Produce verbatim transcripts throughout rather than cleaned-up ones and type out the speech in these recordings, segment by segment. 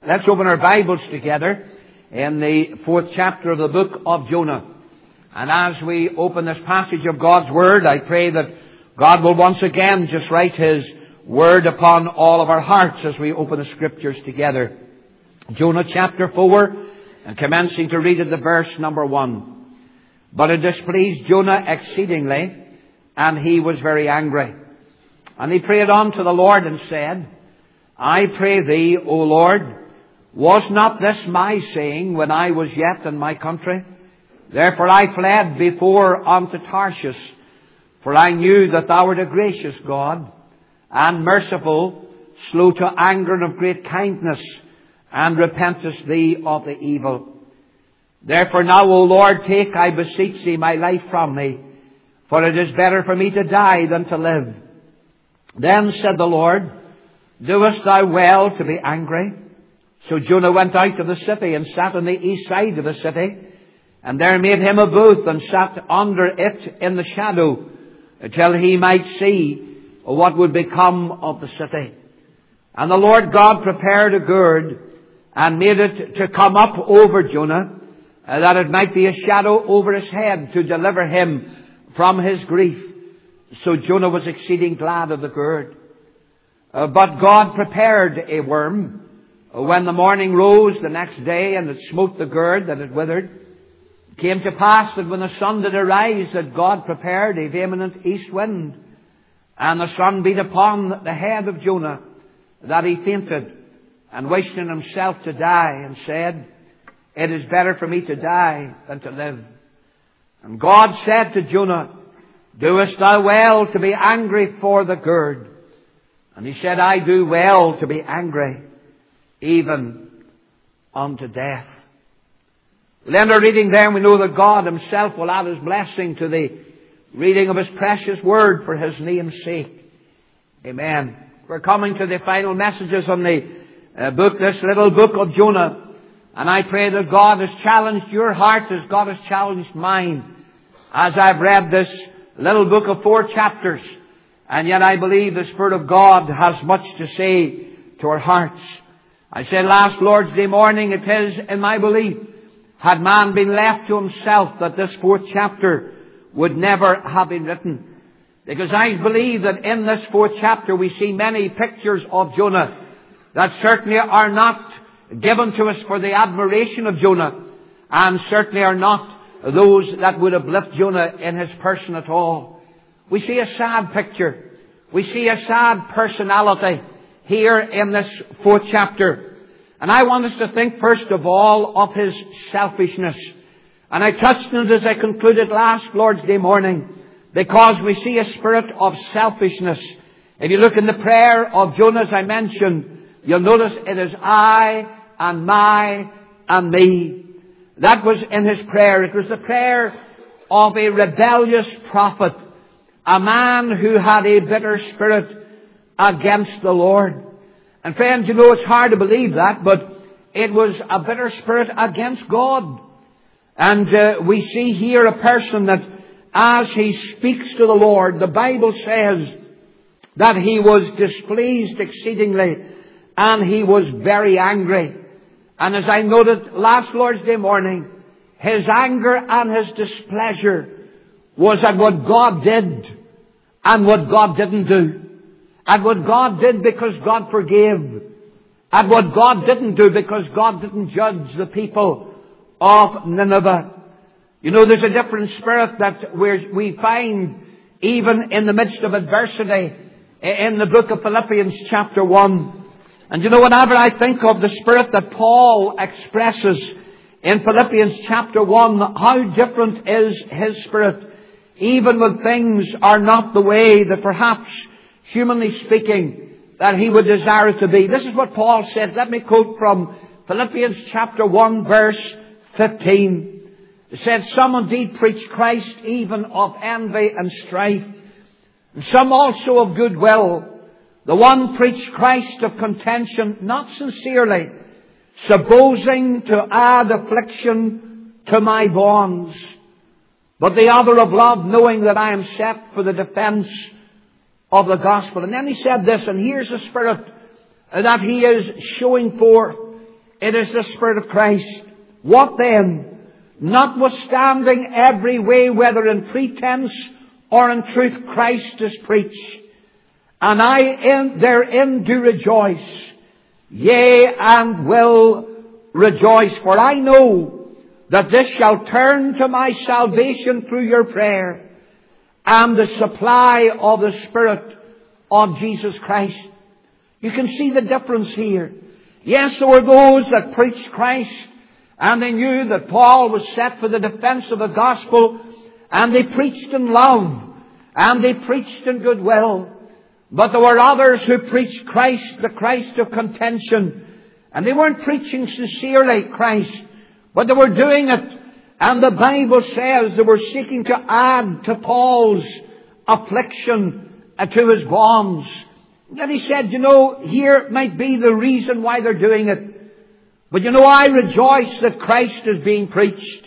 Let's open our Bibles together in the fourth chapter of the book of Jonah. And as we open this passage of God's Word, I pray that God will once again just write His Word upon all of our hearts as we open the Scriptures together. Jonah chapter four, and commencing to read at the verse number one. But it displeased Jonah exceedingly, and he was very angry. And he prayed unto the Lord and said, I pray thee, O Lord, was not this my saying when I was yet in my country? Therefore I fled before unto Tarshish, for I knew that thou art a gracious God, and merciful, slow to anger, and of great kindness, and repentest thee of the evil. Therefore now, O Lord, take, I beseech thee, my life from me, for it is better for me to die than to live. Then said the Lord, Doest thou well to be angry? So Jonah went out of the city and sat on the east side of the city, and there made him a booth and sat under it in the shadow, till he might see what would become of the city. And the Lord God prepared a gourd, and made it to come up over Jonah, that it might be a shadow over his head, to deliver him from his grief. So Jonah was exceeding glad of the gourd. Uh, but God prepared a worm, when the morning rose the next day, and it smote the gourd, that it withered. It came to pass that when the sun did arise, that God prepared a vehement east wind, and the sun beat upon the head of Jonah, that he fainted, and wished in himself to die, and said, It is better for me to die than to live. And God said to Jonah, Doest thou well to be angry for the gourd? And he said, I do well to be angry, even unto death. We'll end our reading there, and we know that God Himself will add His blessing to the reading of His precious Word for His name's sake. Amen. We're coming to the final messages on the uh, book, this little book of Jonah. And I pray that God has challenged your heart as God has challenged mine, as I've read this little book of four chapters. And yet I believe the Spirit of God has much to say to our hearts. I said last Lord's Day morning, it is in my belief, had man been left to himself, that this fourth chapter would never have been written. Because I believe that in this fourth chapter we see many pictures of Jonah that certainly are not given to us for the admiration of Jonah, and certainly are not those that would uplift Jonah in his person at all. We see a sad picture. We see a sad personality here in this fourth chapter. And I want us to think first of all of his selfishness. And I touched on it as I concluded last Lord's Day morning, because we see a spirit of selfishness. If you look in the prayer of Jonah, as I mentioned, you'll notice it is I and my and me. That was in his prayer. It was the prayer of a rebellious prophet, a man who had a bitter spirit against the Lord. And friends, you know, it's hard to believe that, but it was a bitter spirit against God. And uh, we see here a person that as he speaks to the Lord, the Bible says that he was displeased exceedingly, and he was very angry. And as I noted last Lord's Day morning, his anger and his displeasure was at what God did and what God didn't do. At what God did because God forgave. At what God didn't do because God didn't judge the people of Nineveh. You know, there's a different spirit that we're, we find even in the midst of adversity in the book of Philippians chapter one. And you know, whenever I think of the spirit that Paul expresses in Philippians chapter one, how different is his spirit, even when things are not the way that perhaps, humanly speaking, that he would desire it to be. This is what Paul said. Let me quote from Philippians chapter one, verse fifteen. It said, Some indeed preach Christ even of envy and strife, and some also of goodwill. The one preached Christ of contention, not sincerely, supposing to add affliction to my bonds. But the other of love, knowing that I am set for the defense of the gospel. And then he said this, and here's the spirit that he is showing forth. It is the Spirit of Christ. What then? Notwithstanding every way, whether in pretense or in truth, Christ is preached. And I in, therein do rejoice, yea, and will rejoice. For I know that this shall turn to my salvation through your prayer and the supply of the Spirit of Jesus Christ. You can see the difference here. Yes, there were those that preached Christ, and they knew that Paul was set for the defense of the gospel, and they preached in love, and they preached in goodwill. But there were others who preached Christ, the Christ of contention, and they weren't preaching sincerely Christ, but they were doing it, and the Bible says they were seeking to add to Paul's affliction and to his bonds. And he said, you know, here might be the reason why they're doing it. But you know, I rejoice that Christ is being preached,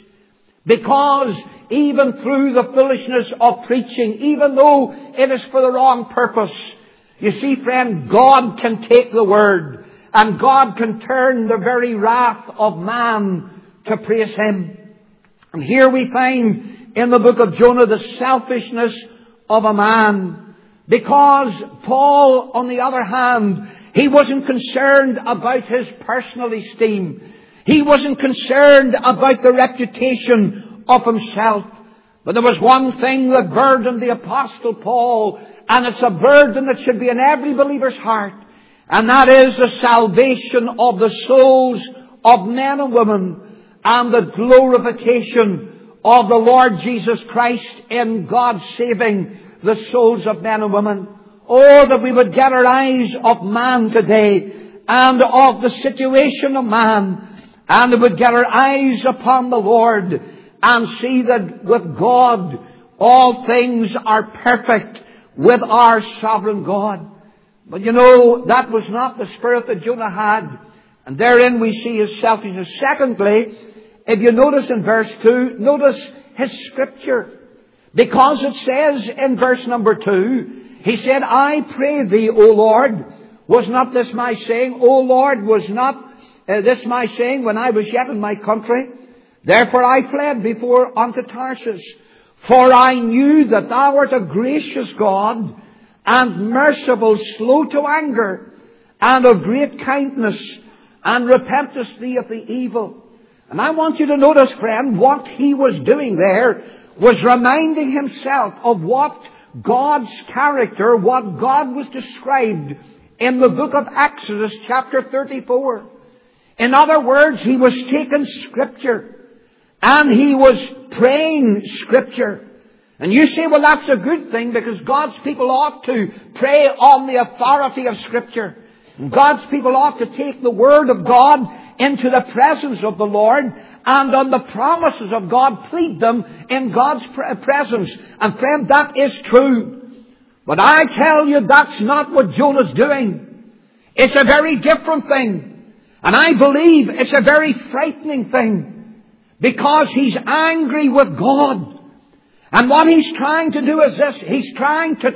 because even through the foolishness of preaching, even though it is for the wrong purpose, you see, friend, God can take the word, and God can turn the very wrath of man to praise Him. And here we find in the book of Jonah the selfishness of a man, because Paul, on the other hand, he wasn't concerned about his personal esteem. He wasn't concerned about the reputation of himself. But there was one thing that burdened the Apostle Paul, and it's a burden that should be in every believer's heart, and that is the salvation of the souls of men and women, and the glorification of the Lord Jesus Christ in God saving the souls of men and women. Oh, that we would get our eyes off man today, and of the situation of man, and we would get our eyes upon the Lord, and see that with God all things are perfect with our sovereign God. But you know, that was not the spirit that Jonah had, and therein we see his selfishness. Secondly, if you notice in verse two, notice his scripture. Because it says in verse number two, he said, I pray thee, O Lord, was not this my saying? O Lord, was not uh, this my saying when I was yet in my country? Therefore I fled before unto Tarshish, for I knew that thou art a gracious God, and merciful, slow to anger, and of great kindness, and repentest thee of the evil. And I want you to notice, friend, what he was doing there was reminding himself of what God's character, what God was described in the book of Exodus chapter thirty-four. In other words, he was taking Scripture and he was praying Scripture. And you say, well, that's a good thing, because God's people ought to pray on the authority of Scripture. And God's people ought to take the Word of God into the presence of the Lord, and on the promises of God plead them in God's presence. And friend, that is true. But I tell you, that's not what Jonah's doing. It's a very different thing. And I believe it's a very frightening thing, because he's angry with God. And what he's trying to do is this: he's trying to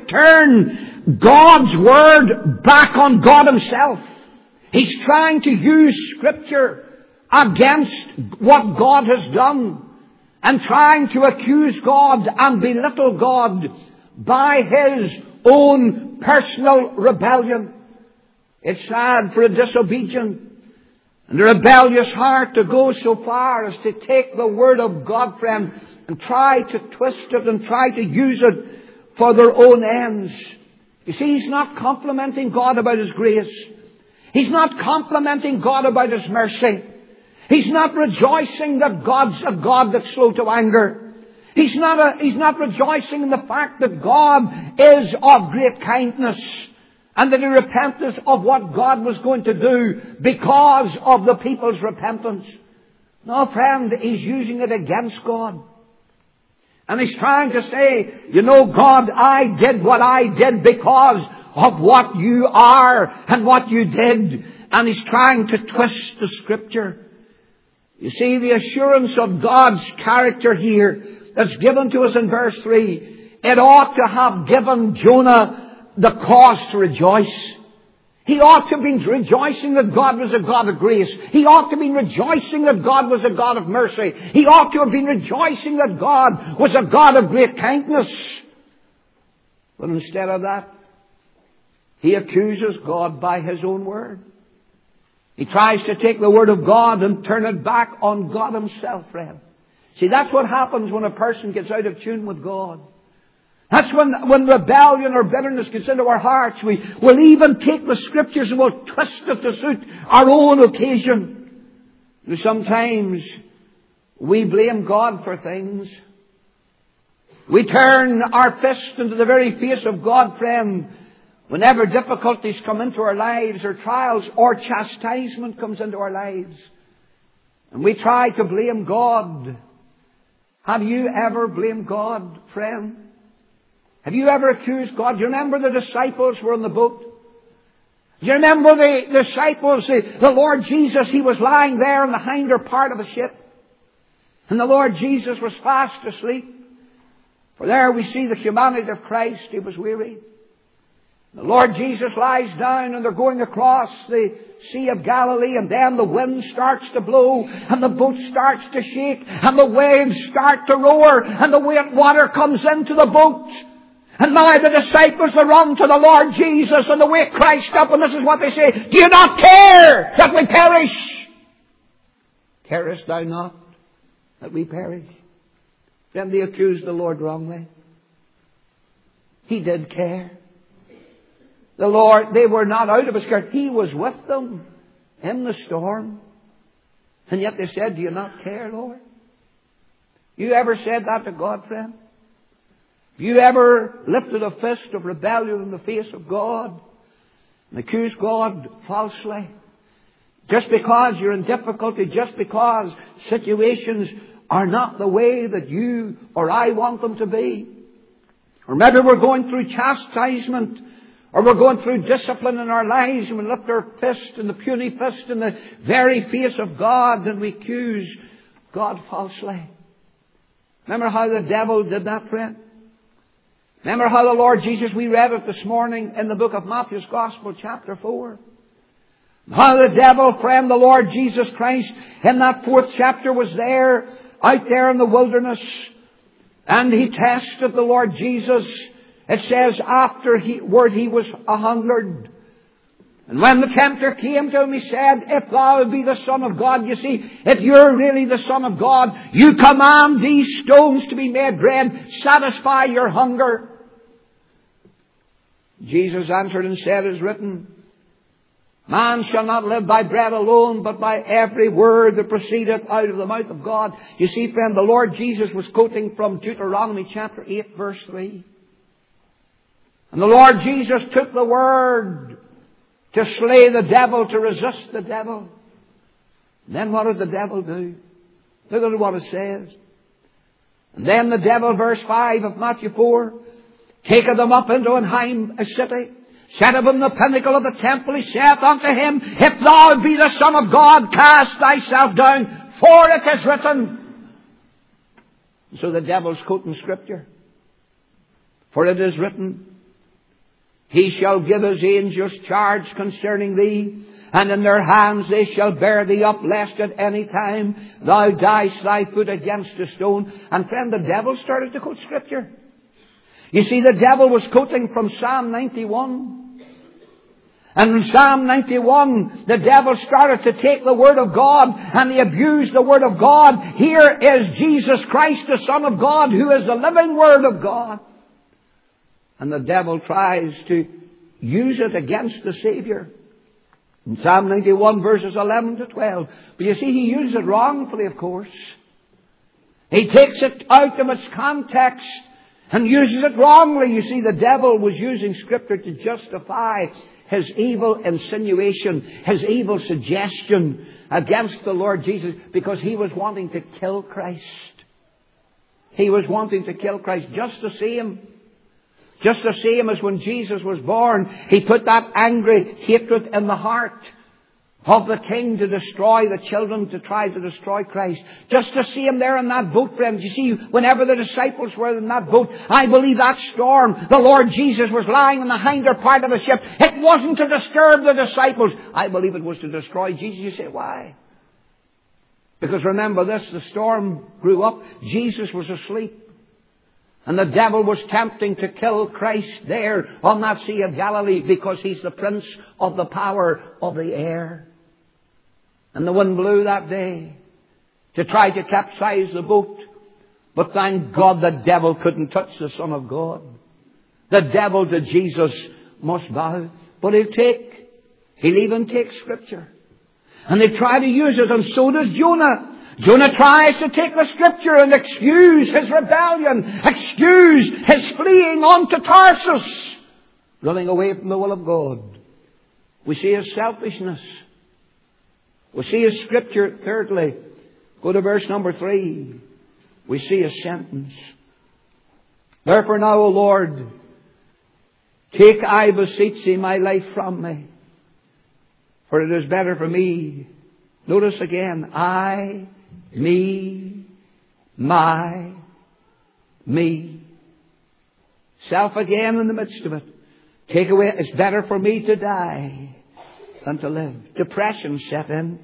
turn God's Word back on God Himself. He's trying to use Scripture against what God has done, and trying to accuse God and belittle God by his own personal rebellion. It's sad for a disobedient and a rebellious heart to go so far as to take the Word of God, friend, and try to twist it and try to use it for their own ends. You see, he's not complimenting God about His grace. He's not complimenting God about His mercy. He's not rejoicing that God's a God that's slow to anger. He's not, a, he's not rejoicing in the fact that God is of great kindness, and that He repented of what God was going to do because of the people's repentance. No, friend, he's using it against God. And he's trying to say, you know, God, I did what I did because of what you are and what you did. And he's trying to twist the Scripture. You see, the assurance of God's character here that's given to us in verse three, it ought to have given Jonah the cause to rejoice. He ought to have been rejoicing that God was a God of grace. He ought to have been rejoicing that God was a God of mercy. He ought to have been rejoicing that God was a God of great kindness. But instead of that, he accuses God by his own word. He tries to take the word of God and turn it back on God himself, friend. See, that's what happens when a person gets out of tune with God. That's when, when rebellion or bitterness gets into our hearts. We will even take the Scriptures and we'll twist it to suit our own occasion. And sometimes we blame God for things. We turn our fist into the very face of God, friend, whenever difficulties come into our lives or trials or chastisement comes into our lives. And we try to blame God. Have you ever blamed God, friend? Have you ever accused God? Do you remember the disciples were on the boat? Do you remember the disciples, the, the Lord Jesus, he was lying there in the hinder part of the ship. And the Lord Jesus was fast asleep. For there we see the humanity of Christ. He was weary. The Lord Jesus lies down and they're going across the Sea of Galilee, and then the wind starts to blow and the boat starts to shake and the waves start to roar and the water comes into the boat. And now the disciples are run to the Lord Jesus and they wake Christ up, and this is what they say: do you not care that we perish? Carest thou not that we perish? Then they accused the Lord wrongly. He did care. The Lord, they were not out of his care. He was with them in the storm. And yet they said, do you not care, Lord? You ever said that to God, friend? Have you ever lifted a fist of rebellion in the face of God and accused God falsely? Just because you're in difficulty, just because situations are not the way that you or I want them to be. Or maybe we're going through chastisement, or we're going through discipline in our lives, and we lift our fist and the puny fist in the very face of God, and we accuse God falsely. Remember how the devil did that, friend? Remember how the Lord Jesus, we read it this morning in the book of Matthew's Gospel, chapter four. How the devil, friend, the Lord Jesus Christ, in that fourth chapter was there, out there in the wilderness, and he tested the Lord Jesus. It says afterward he was a hungered. And when the tempter came to him, he said, if thou be the Son of God, you see, if you're really the Son of God, you command these stones to be made bread, satisfy your hunger. Jesus answered and said, it is written, man shall not live by bread alone, but by every word that proceedeth out of the mouth of God. You see, friend, the Lord Jesus was quoting from Deuteronomy chapter eight, verse three. And the Lord Jesus took the word to slay the devil, to resist the devil. And then what did the devil do? Look at what it says. And then the devil, verse five of Matthew four, taketh them up into an high city, set him on the pinnacle of the temple. He saith unto him, if thou be the Son of God, cast thyself down, for it is written. And so the devil's quoting Scripture. For it is written, he shall give his angels charge concerning thee, and in their hands they shall bear thee up, lest at any time thou dash thy foot against a stone. And friend, the devil started to quote Scripture. You see, the devil was quoting from Psalm ninety-one. And in Psalm ninety-one, the devil started to take the Word of God and he abused the Word of God. Here is Jesus Christ, the Son of God, who is the living Word of God. And the devil tries to use it against the Savior. In Psalm ninety-one, verses eleven to twelve. But you see, he uses it wrongfully, of course. He takes it out of its context and uses it wrongly. You see, the devil was using Scripture to justify his evil insinuation, his evil suggestion against the Lord Jesus, because he was wanting to kill Christ. He was wanting to kill Christ, just the same. Just the same as when Jesus was born, he put that angry hatred in the heart of the king to destroy the children, to try to destroy Christ. Just to see him there in that boat, friends. You see, whenever the disciples were in that boat, I believe that storm, the Lord Jesus was lying in the hinder part of the ship. It wasn't to disturb the disciples. I believe it was to destroy Jesus. You say, why? Because remember this, the storm grew up. Jesus was asleep. And the devil was tempting to kill Christ there on that Sea of Galilee because he's the prince of the power of the air. And the wind blew that day to try to capsize the boat. But thank God the devil couldn't touch the Son of God. The devil to Jesus must bow. But he'll take, he'll even take Scripture. And they try to use it, and so does Jonah. Jonah tries to take the Scripture and excuse his rebellion, excuse his fleeing on to Tarsus, running away from the will of God. We see his selfishness. We see his Scripture. Thirdly, go to verse number three. We see his sentence. Therefore now, O Lord, take, I beseech thee, my life from me. For it is better for me. Notice again, I, me, my, me. Self again in the midst of it. Take away, it's better for me to die than to live. Depression set in.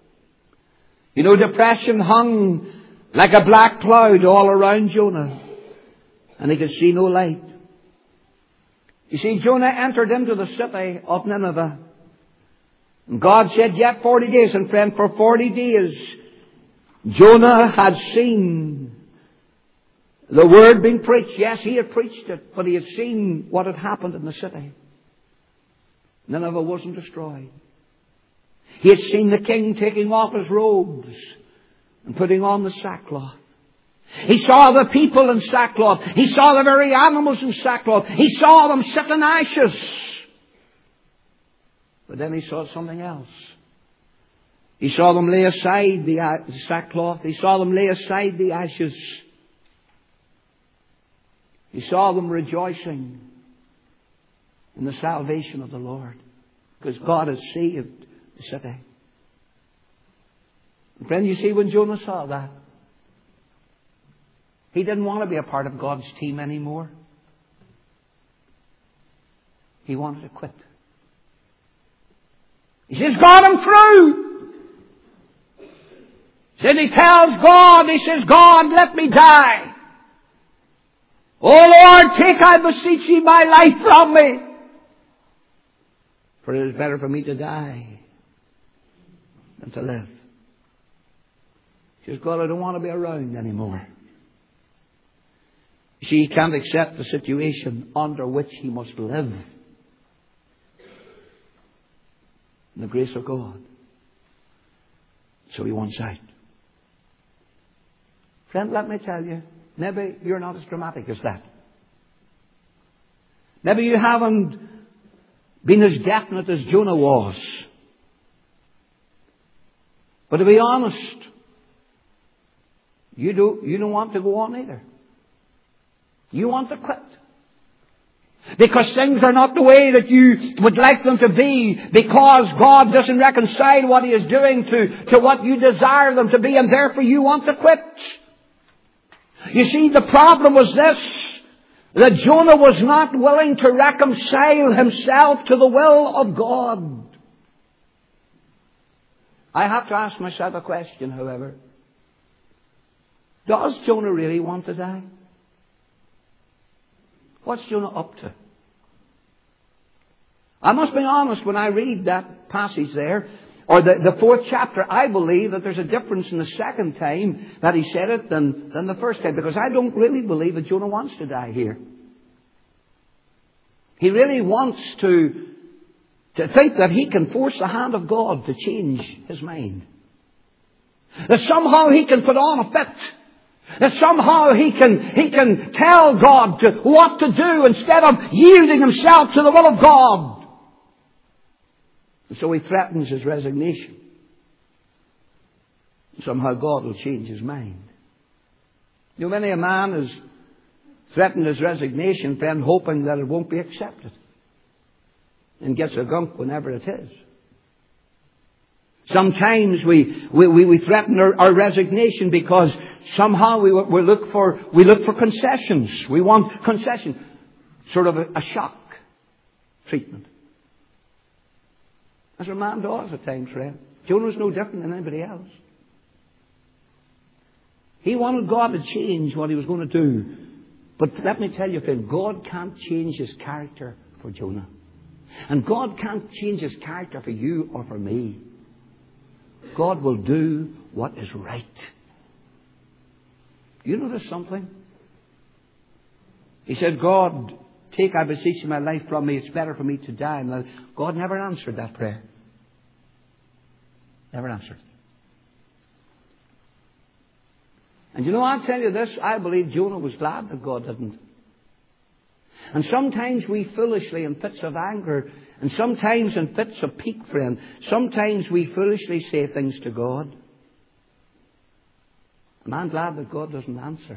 You know, depression hung like a black cloud all around Jonah. And he could see no light. You see, Jonah entered into the city of Nineveh. And God said, yet forty days. And friend, for forty days, Jonah had seen the word being preached. Yes, he had preached it, but he had seen what had happened in the city. Nineveh wasn't destroyed. He had seen the king taking off his robes and putting on the sackcloth. He saw the people in sackcloth. He saw the very animals in sackcloth. He saw them sit in ashes. But then he saw something else. He saw them lay aside the sackcloth. He saw them lay aside the ashes. He saw them rejoicing in the salvation of the Lord. Because God has saved the city. And friend, you see, when Jonah saw that, he didn't want to be a part of God's team anymore. He wanted to quit. He says, God, I'm through. Then he tells God, he says, God, let me die. Oh Lord, take, I beseech thee, my life from me. For it is better for me to die than to live. He says, God, I don't want to be around anymore. You see, he can't accept the situation under which he must live. In the grace of God. So he wants out. Friend, let me tell you, maybe you're not as dramatic as that. Maybe you haven't been as definite as Jonah was. But to be honest, you don't, you don't want to go on either. You want to quit. Because things are not the way that you would like them to be. Because God doesn't reconcile what He is doing to, to what you desire them to be. And therefore you want to quit. You see, the problem was this. That Jonah was not willing to reconcile himself to the will of God. I have to ask myself a question, however. Does Jonah really want to die? What's Jonah up to? I must be honest, when I read that passage there, or the, the fourth chapter, I believe that there's a difference in the second time that he said it than, than the first time. Because I don't really believe that Jonah wants to die here. He really wants to, to think that he can force the hand of God to change his mind. That somehow he can put on a fit. That somehow he can, he can tell God to, what to do instead of yielding himself to the will of God. And so he threatens his resignation. Somehow God will change his mind. You know, many a man has threatened his resignation, friend, hoping that it won't be accepted. And gets a gunk whenever it is. Sometimes we, we, we, we threaten our, our resignation because somehow we, we look for, we look for concessions. We want concession. Sort of a, a shock treatment. As a man does at times, friend. Jonah was no different than anybody else. He wanted God to change what he was going to do. But let me tell you, friend, God can't change his character for Jonah. And God can't change his character for you or for me. God will do what is right. You notice something? He said, God, take, I beseech you, my life from me. It's better for me to die. And God never answered that prayer. Never answered. And you know, I'll tell you this, I believe Jonah was glad that God didn't. And sometimes we foolishly, in fits of anger, and sometimes in fits of pique, friend, sometimes we foolishly say things to God. And I'm glad that God doesn't answer.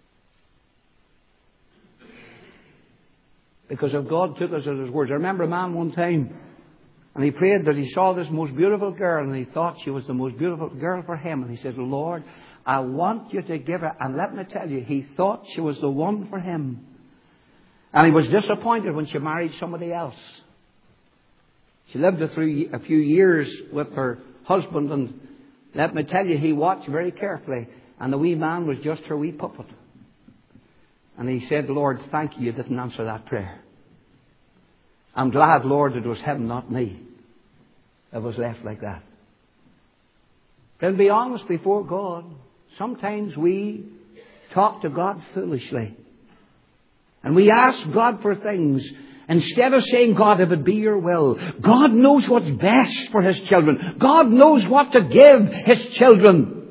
Because if God took us at His words. I remember a man one time, and he prayed that he saw this most beautiful girl, and he thought she was the most beautiful girl for him. And he said, Lord, I want you to give her. And let me tell you, he thought she was the one for him. And he was disappointed when she married somebody else. She lived a, through a few years with her husband, and let me tell you, he watched very carefully. And the wee man was just her wee puppet. And he said, Lord, thank you, you didn't answer that prayer. I'm glad, Lord, it was him, not me, that was left like that. Then be honest before God. Sometimes we talk to God foolishly. And we ask God for things. Instead of saying, God, if it be your will. God knows what's best for His children. God knows what to give His children.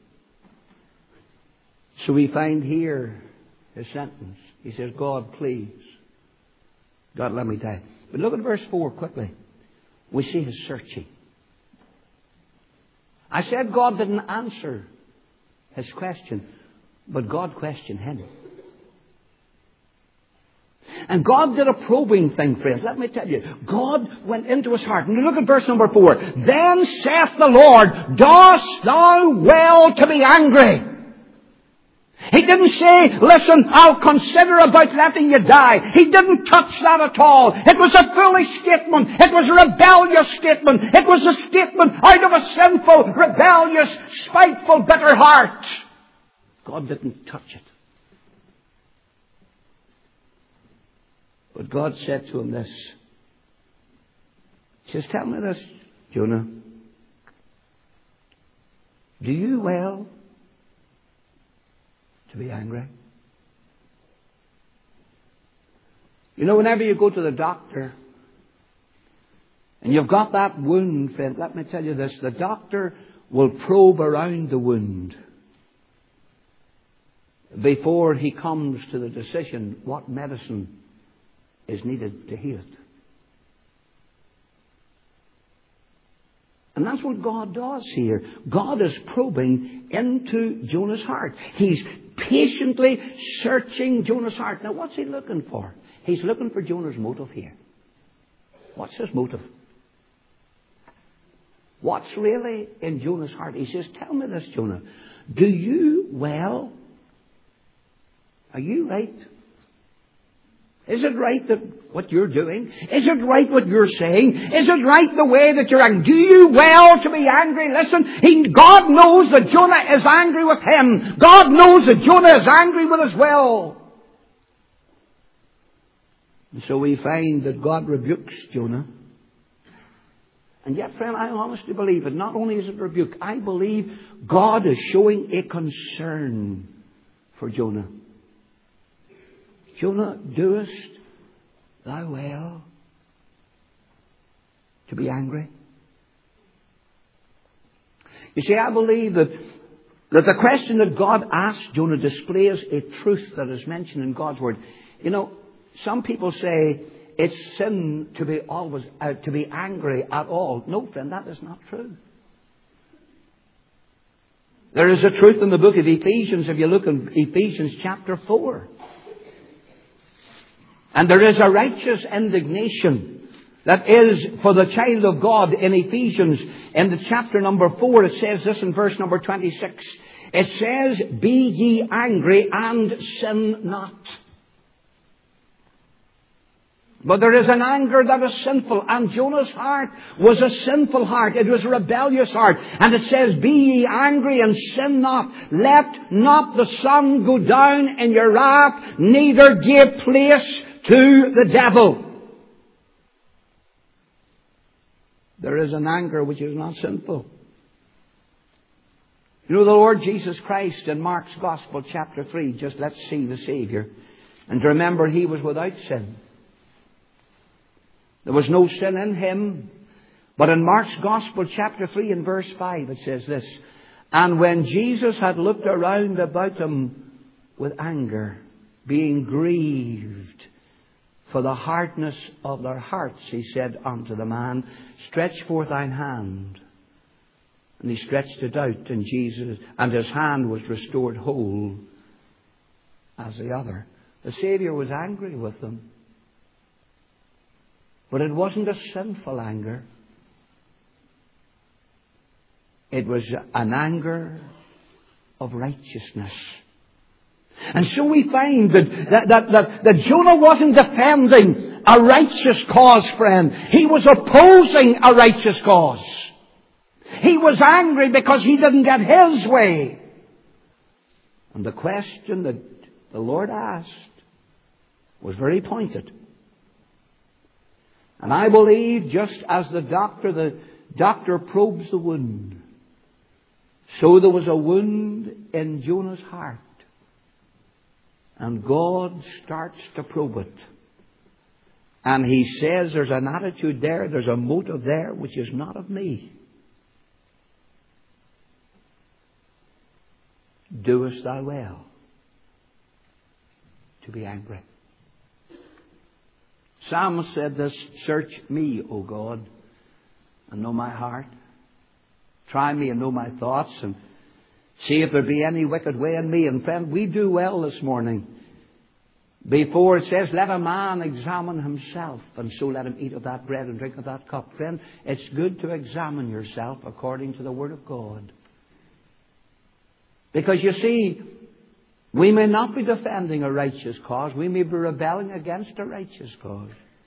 So we find here His sentence. He says, God, please. God, let me die. But look at verse four quickly. We see His searching. I said God didn't answer his question, but God questioned him. And God did a probing thing, friends. Let me tell you. God went into his heart. And look at verse number four. Then saith the Lord, dost thou well to be angry? He didn't say, listen, I'll consider about letting you die. He didn't touch that at all. It was a foolish statement. It was a rebellious statement. It was a statement out of a sinful, rebellious, spiteful, bitter heart. God didn't touch it. But God said to him this. He says, tell me this, Jonah. Do you well to be angry? You know, whenever you go to the doctor and you've got that wound, friend, let me tell you this, the doctor will probe around the wound before he comes to the decision what medicine is needed to heal it. And that's what God does here. God is probing into Jonah's heart. He's patiently searching Jonah's heart. Now, what's he looking for? He's looking for Jonah's motive here. What's his motive? What's really in Jonah's heart? He says, tell me this, Jonah. Do you well? Are you right? Is it right that what you're doing? Is it right what you're saying? Is it right the way that you're acting? Do you well to be angry? Listen, he, God knows that Jonah is angry with him. God knows that Jonah is angry with his will. And so we find that God rebukes Jonah. And yet, friend, I honestly believe it. Not only is it rebuke, I believe God is showing a concern for Jonah. Jonah, doest thou well to be angry? You see, I believe that, that the question that God asked Jonah displays a truth that is mentioned in God's Word. You know, some people say it's sin to be always uh, to be angry at all. No, friend, that is not true. There is a truth in the book of Ephesians, if you look in Ephesians chapter four. And there is a righteous indignation that is for the child of God in Ephesians. In the chapter number four, it says this in verse number twenty-six. It says, be ye angry and sin not. But there is an anger that is sinful, and Jonah's heart was a sinful heart. It was a rebellious heart. And it says, be ye angry and sin not. Let not the sun go down in your wrath, neither give place to the devil. There is an anger which is not sinful. You know, the Lord Jesus Christ in Mark's Gospel, chapter three, just let's see the Savior. And to remember, He was without sin. There was no sin in Him. But in Mark's Gospel, chapter three, and verse five, it says this. And when Jesus had looked around about them with anger, being grieved for the hardness of their hearts, He said unto the man, stretch forth thine hand. And he stretched it out, and Jesus, and his hand was restored whole as the other. The Savior was angry with them. But it wasn't a sinful anger. It was an anger of righteousness. And so we find that, that, that, that, that Jonah wasn't defending a righteous cause, friend. He was opposing a righteous cause. He was angry because he didn't get his way. And the question that the Lord asked was very pointed. And I believe just as the doctor, the doctor probes the wound, so there was a wound in Jonah's heart. And God starts to probe it. And He says there's an attitude there, there's a motive there which is not of me. Doest thou well to be angry? Psalmist said this, search me, O God, and know my heart. Try me and know my thoughts, and see if there be any wicked way in me. And friend, we do well this morning. Before it says, let a man examine himself, and so let him eat of that bread and drink of that cup. Friend, it's good to examine yourself according to the Word of God. Because you see, we may not be defending a righteous cause. We may be rebelling against a righteous cause.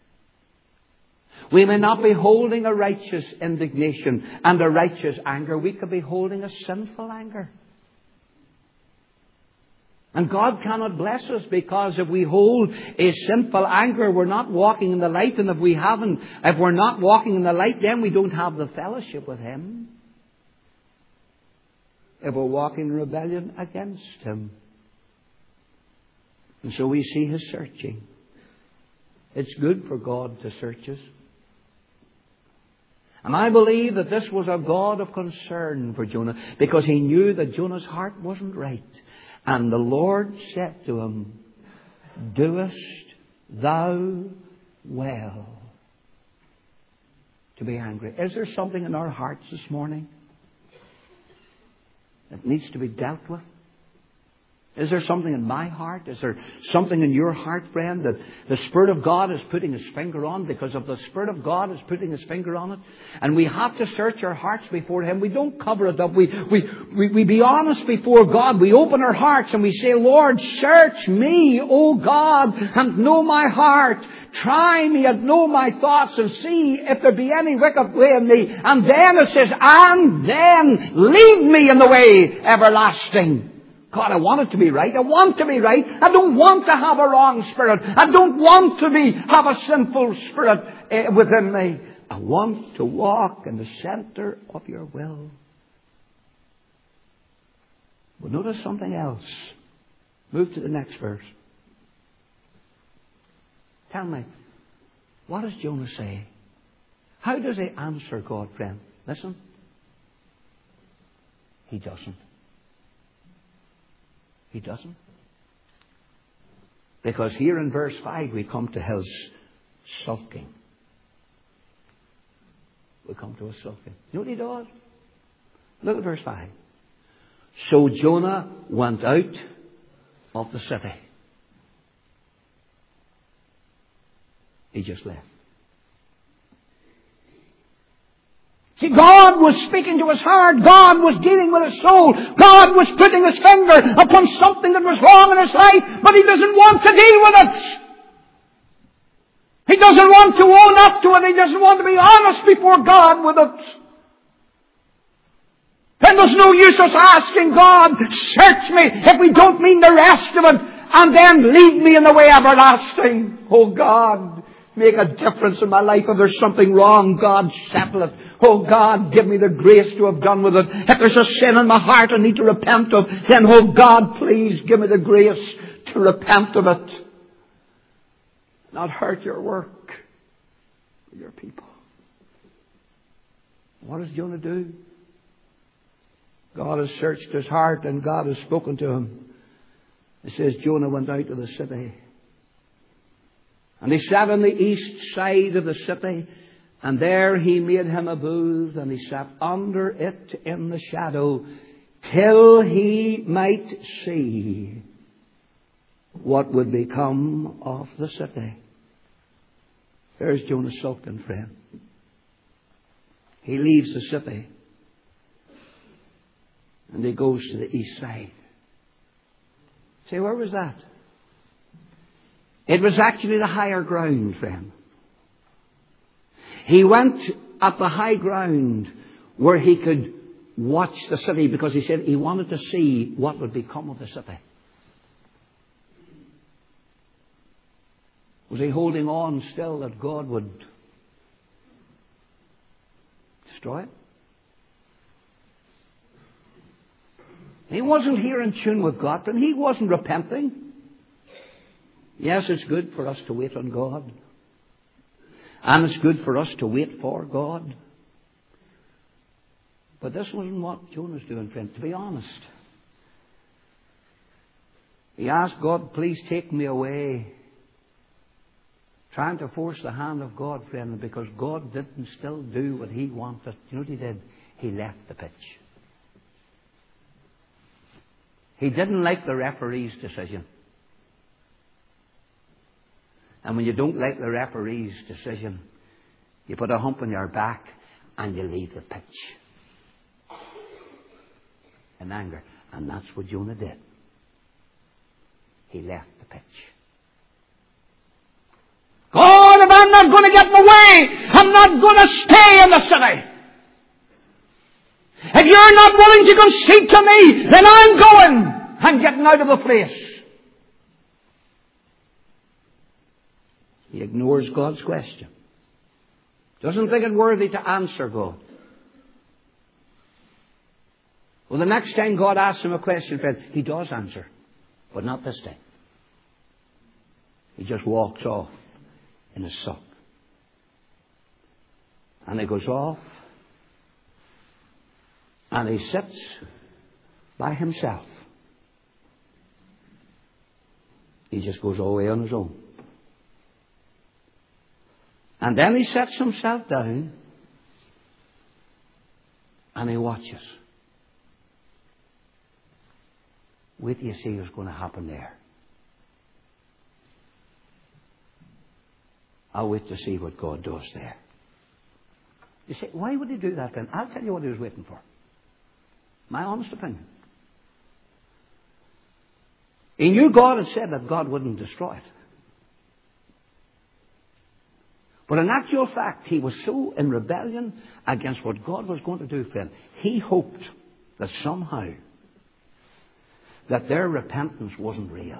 We may not be holding a righteous indignation and a righteous anger. We could be holding a sinful anger. And God cannot bless us, because if we hold a sinful anger, we're not walking in the light. And if we haven't, if we're not walking in the light, then we don't have the fellowship with Him. If we're walking in rebellion against Him. And so we see His searching. It's good for God to search us. And I believe that this was a God of concern for Jonah, because He knew that Jonah's heart wasn't right. And the Lord said to him, doest thou well to be angry? Is there something in our hearts this morning that needs to be dealt with? Is there something in my heart? Is there something in your heart, friend, that the Spirit of God is putting His finger on? Because if the Spirit of God is putting His finger on it, and we have to search our hearts before Him, we don't cover it up. We, we, we, we be honest before God. We open our hearts and we say, Lord, search me, O God, and know my heart. Try me and know my thoughts, and see if there be any wicked way in me. And then it says, and then lead me in the way everlasting. God, I want it to be right. I want to be right. I don't want to have a wrong spirit. I don't want to be have a sinful spirit uh, within me. I want to walk in the center of your will. But notice something else. Move to the next verse. Tell me, what does Jonah say? How does he answer God, friend? Listen. He doesn't. He doesn't. Because here in verse five we come to his sulking. We come to his sulking. You know what he does? Look at verse five. So Jonah went out of the city. He just left. See, God was speaking to his heart. God was dealing with his soul. God was putting his finger upon something that was wrong in his life, but he doesn't want to deal with it. He doesn't want to own up to it. He doesn't want to be honest before God with it. And there's no use us asking God, search me if we don't mean the rest of it, and then lead me in the way everlasting. Oh God, make a difference in my life. If there's something wrong, God, settle it. Oh God, give me the grace to have done with it. If there's a sin in my heart I need to repent of, then oh God, please give me the grace to repent of it. Not hurt your work for your people. What does Jonah do? God has searched his heart and God has spoken to him. It says Jonah went out of the city. And he sat on the east side of the city. And there he made him a booth. And he sat under it in the shadow till he might see what would become of the city. There's Jonah sulking, friend. He leaves the city. And he goes to the east side. Say, where was that? It was actually the higher ground, friend. He went at the high ground where he could watch the city, because he said he wanted to see what would become of the city. Was he holding on still that God would destroy it? He wasn't here in tune with God, and he wasn't repenting. Yes, it's good for us to wait on God. And it's good for us to wait for God. But this wasn't what Jonah's doing, friend, to be honest. He asked God, please take me away. Trying to force the hand of God, friend, because God didn't still do what he wanted. You know what he did? He left the pitch. He didn't like the referee's decision. And when you don't like the referee's decision, you put a hump on your back and you leave the pitch. In anger. And that's what Jonah did. He left the pitch. God, if I'm not going to get my way, I'm not going to stay in the city. If you're not willing to come speak to me, then I'm going. I'm getting out of the place. He ignores God's question. Doesn't think it worthy to answer God. Well, the next time God asks him a question, friend, he does answer. But not this time. He just walks off in his sock. And he goes off. And he sits by himself. He just goes away on his own. And then he sets himself down and he watches. Wait till you see what's going to happen there. I'll wait to see what God does there. You say, why would he do that then? I'll tell you what he was waiting for. My honest opinion. He knew God had said that God wouldn't destroy it. But in actual fact, he was so in rebellion against what God was going to do for him. He hoped that somehow that their repentance wasn't real.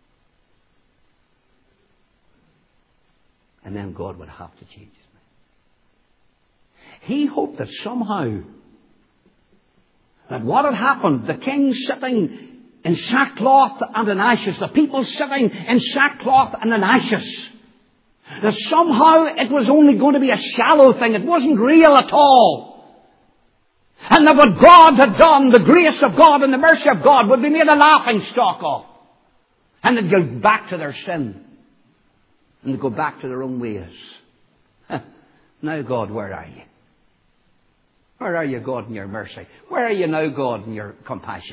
And then God would have to change his mind. He hoped that somehow that what had happened, the king sitting in sackcloth and in ashes, the people sitting in sackcloth and in ashes, that somehow it was only going to be a shallow thing. It wasn't real at all. And that what God had done, the grace of God and the mercy of God, would be made a laughing stock of. And they'd go back to their sin. And they'd go back to their own ways. Now, God, where are you? Where are you, God, in your mercy? Where are you now, God, in your compassion?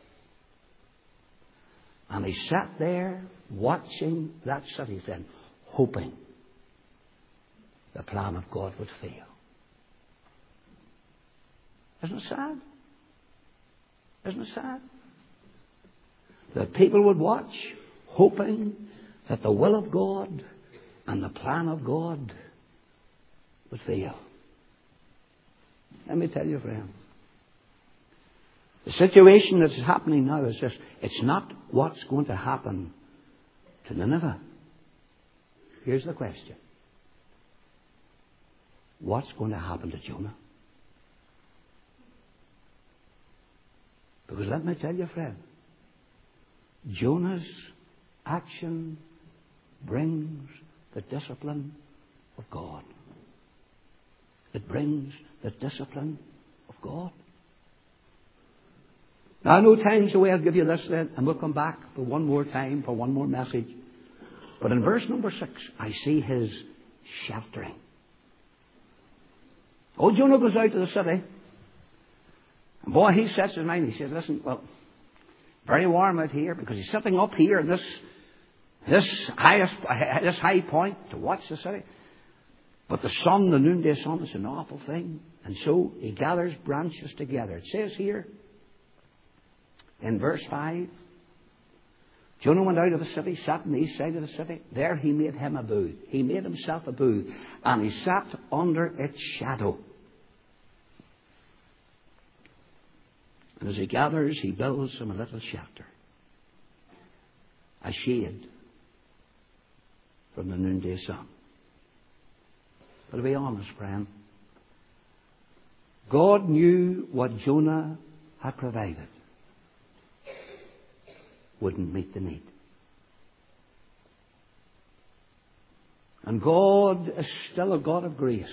And he sat there watching that city then, hoping the plan of God would fail. Isn't it sad? Isn't it sad? That people would watch, hoping that the will of God and the plan of God would fail. Let me tell you, friend, the situation that's happening now is this. It's not what's going to happen to Nineveh. Here's the question. What's going to happen to Jonah? Because let me tell you, friend, Jonah's action brings the discipline of God. It brings the discipline of God. Now, I know time's away. I'll give you this then, and we'll come back for one more time, for one more message. But in verse number six, I see his sheltering. Oh, Jonah goes out to the city. And boy, he sets his mind. He says, listen, well, very warm out here, because he's sitting up here in this, this highest, this high point to watch the city. But the sun, the noonday sun, is an awful thing. And so he gathers branches together. It says here, in verse five, Jonah went out of the city, sat on the east side of the city. There he made him a booth. He made himself a booth. And he sat under its shadow. And as he gathers, he builds him a little shelter. A shade from the noonday sun. But to be honest, friend, God knew what Jonah had provided wouldn't meet the need. And God is still a God of grace.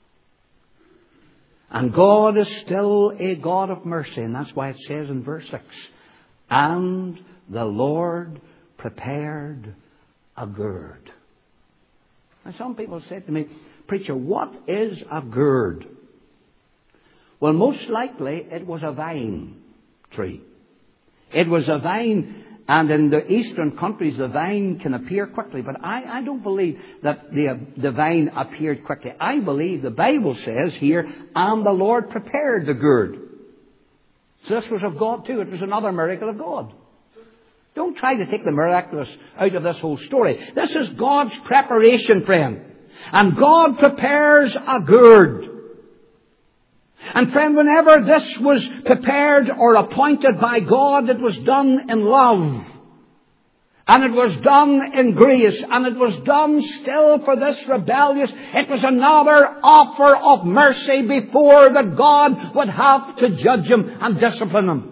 And God is still a God of mercy. And that's why it says in verse six, and the Lord prepared a gourd. And some people say to me, preacher, what is a gourd? Well, most likely it was a vine tree. It was a vine, and in the eastern countries the vine can appear quickly. But I, I don't believe that the, the vine appeared quickly. I believe the Bible says here, and the Lord prepared the gourd. So this was of God too. It was another miracle of God. Don't try to take the miraculous out of this whole story. This is God's preparation, friend. And God prepares a gourd. And friend, whenever this was prepared or appointed by God, it was done in love. And it was done in grace. And it was done still for this rebellious. It was another offer of mercy before that God would have to judge him and discipline him.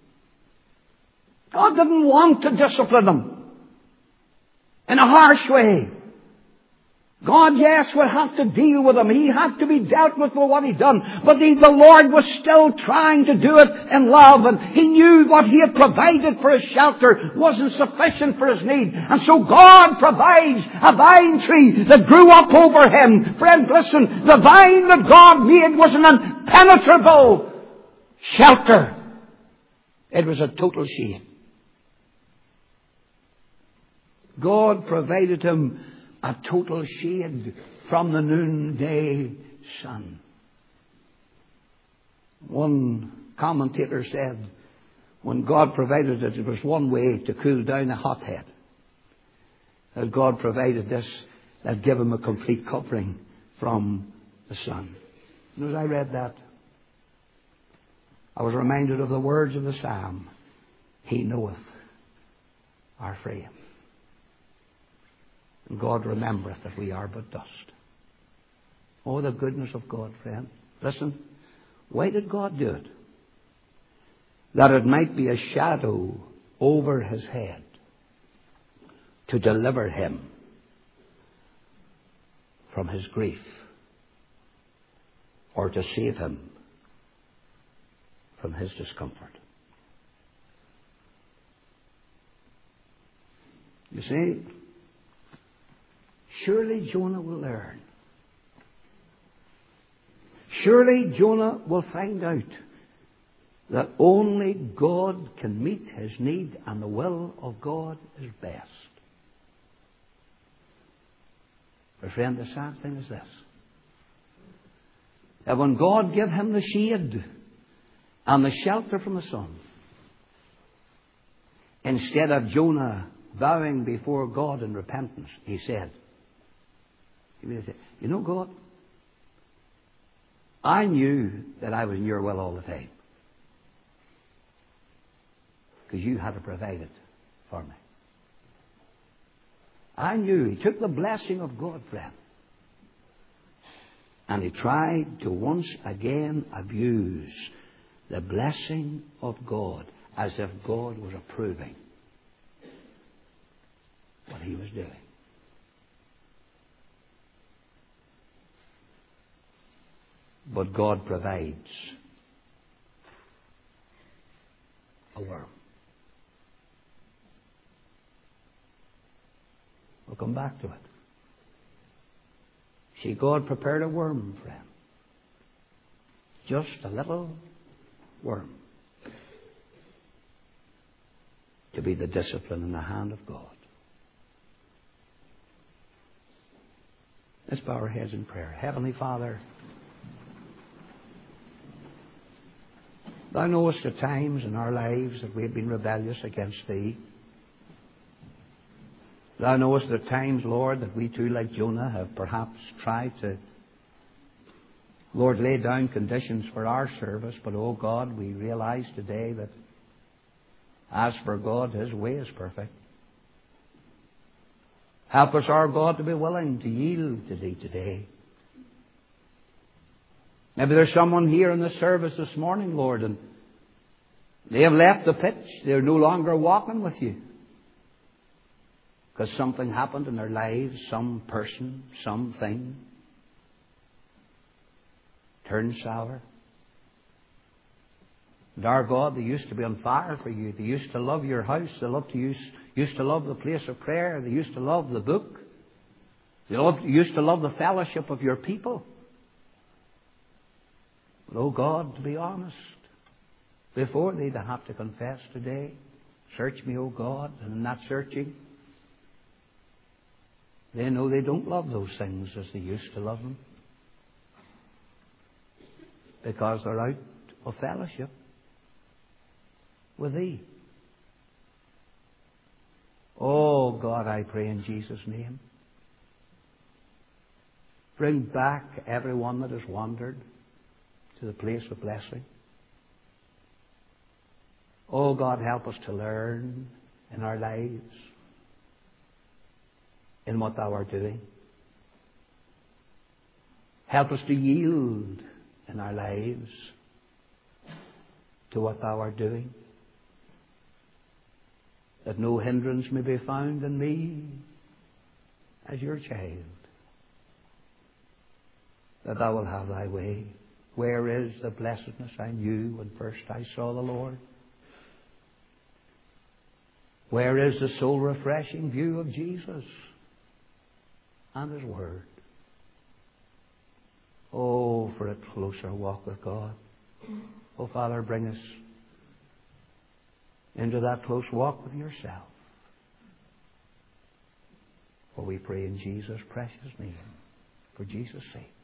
God didn't want to discipline him in a harsh way. God, yes, would have to deal with him. He had to be dealt with for what he'd done. But the, the Lord was still trying to do it in love. And he knew what he had provided for his shelter wasn't sufficient for his need. And so God provides a vine tree that grew up over him. Friend, listen, the vine that God made was an impenetrable shelter. It was a total shade. God provided him a total shade from the noonday sun. One commentator said, when God provided it, it was one way to cool down a hothead. That God provided this that gave him a complete covering from the sun. And as I read that, I was reminded of the words of the psalm, He knoweth our frame. And God remembereth that we are but dust. Oh, the goodness of God, friend. Listen, why did God do it? That it might be a shadow over his head to deliver him from his grief, or to save him from his discomfort. You see, surely Jonah will learn. Surely Jonah will find out that only God can meet his need, and the will of God is best. But friend, the sad thing is this. That when God gave him the shade and the shelter from the sun. Instead of Jonah bowing before God in repentance, he said, you know, God, I knew that I was in your will all the time, because you had to provide it for me. I knew. He took the blessing of God, friend, and he tried to once again abuse the blessing of God as if God was approving what he was doing. But God provides a worm. We'll come back to it. See, God prepared a worm, friend. Just a little worm. To be the discipline in the hand of God. Let's bow our heads in prayer. Heavenly Father, Thou knowest the times in our lives that we have been rebellious against Thee. Thou knowest the times, Lord, that we too, like Jonah, have perhaps tried to, Lord, lay down conditions for our service. But, oh God, we realize today that as for God, His way is perfect. Help us, our God, to be willing to yield to Thee today. Maybe there's someone here in the service this morning, Lord, and they have left the pitch. They're no longer walking with You, because something happened in their lives, some person, something turned sour. And our God, they used to be on fire for You. They used to love Your house. They loved to use, used to love the place of prayer. They used to love the book. They loved, used to love the fellowship of Your people. But, oh God, to be honest, before Thee, they have to confess today, search me, O God, and in that searching, they know they don't love those things as they used to love them, because they're out of fellowship with Thee. Oh God, I pray in Jesus' name, bring back everyone that has wandered to the place of blessing. Oh God, help us to learn in our lives, in what Thou art doing. Help us to yield in our lives to what Thou art doing, that no hindrance may be found in me as Your child, that Thou wilt have Thy way. Where is the blessedness I knew when first I saw the Lord? Where is the soul-refreshing view of Jesus and His Word? Oh, for a closer walk with God. Oh, Father, bring us into that close walk with Yourself. For we pray in Jesus' precious name, for Jesus' sake.